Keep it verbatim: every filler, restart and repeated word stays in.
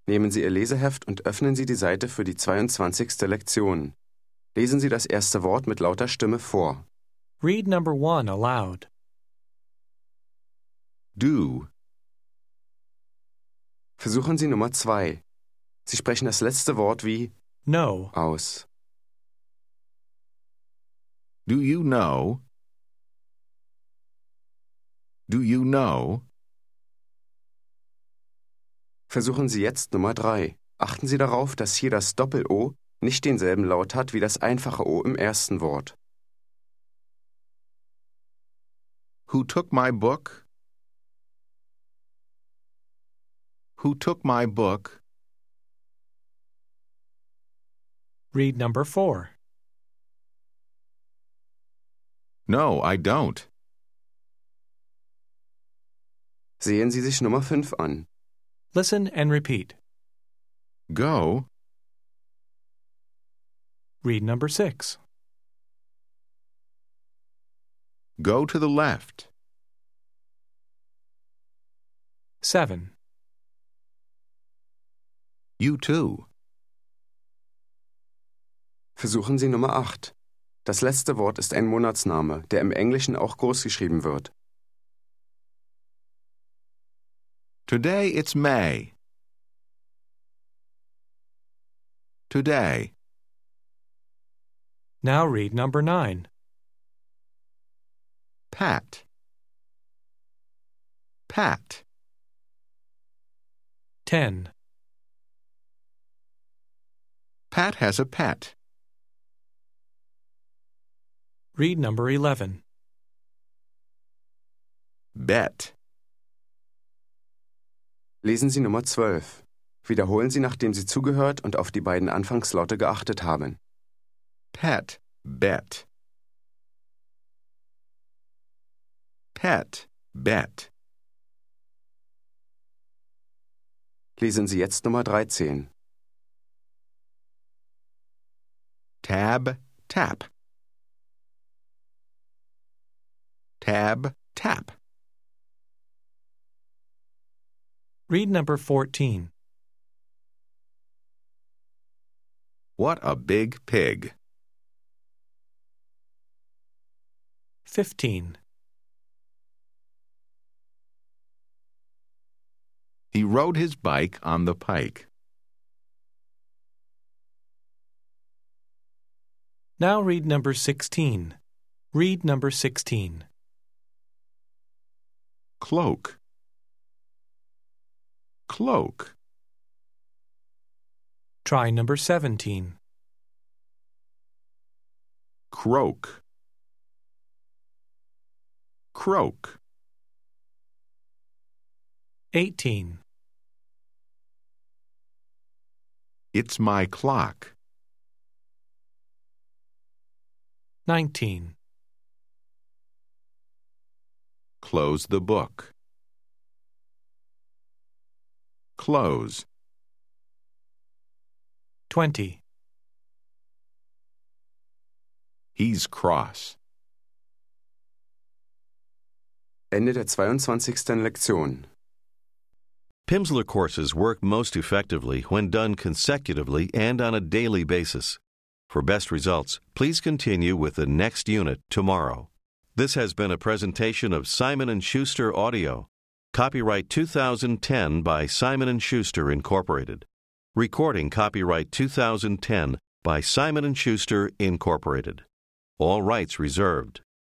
Nehmen Sie Ihr Leseheft und öffnen Sie die Seite für die zweiundzwanzigste Lektion. Lesen Sie das erste Wort mit lauter Stimme vor. Read number one aloud. Do. Versuchen Sie Nummer zwei. Sie sprechen das letzte Wort wie No. aus. Do you know? Do you know? Versuchen Sie jetzt Nummer drei. Achten Sie darauf, dass hier das Doppel-O nicht denselben Laut hat wie das einfache O im ersten Wort. Who took my book? Who took my book? Read number four. No, I don't. Sehen Sie sich Nummer fünf an. Listen and repeat. Go. Read number six. Go to the left. Seven. You too. Versuchen Sie Nummer acht. Das letzte Wort ist ein Monatsname, der im Englischen auch groß geschrieben wird. Today it's May. Today. Now read number nine. Pat. Pat. Ten. Pat has a pet. Read number eleven. Bet. Lesen Sie Nummer zwölf. Wiederholen Sie, nachdem Sie zugehört und auf die beiden Anfangslaute geachtet haben. Pet. Bet. Pet. Bet. Lesen Sie jetzt Nummer dreizehn. Tab. Tap. Tab. Tap. Read number fourteen. What a big pig. Fifteen. He rode his bike on the pike. Now read number sixteen. Read number sixteen. Cloak. Cloak. Try number seventeen. Croak. Croak. Eighteen. It's my clock. Nineteen. Close the book. Close. Twenty. He's cross. Ende der zweiundzwanzigsten Lektion. Pimsleur courses work most effectively when done consecutively and on a daily basis. For best results, please continue with the next unit tomorrow. This has been a presentation of Simon and Schuster Audio. Copyright two thousand ten by Simon and Schuster, Incorporated. Recording copyright two thousand ten by Simon and Schuster, Incorporated. All rights reserved.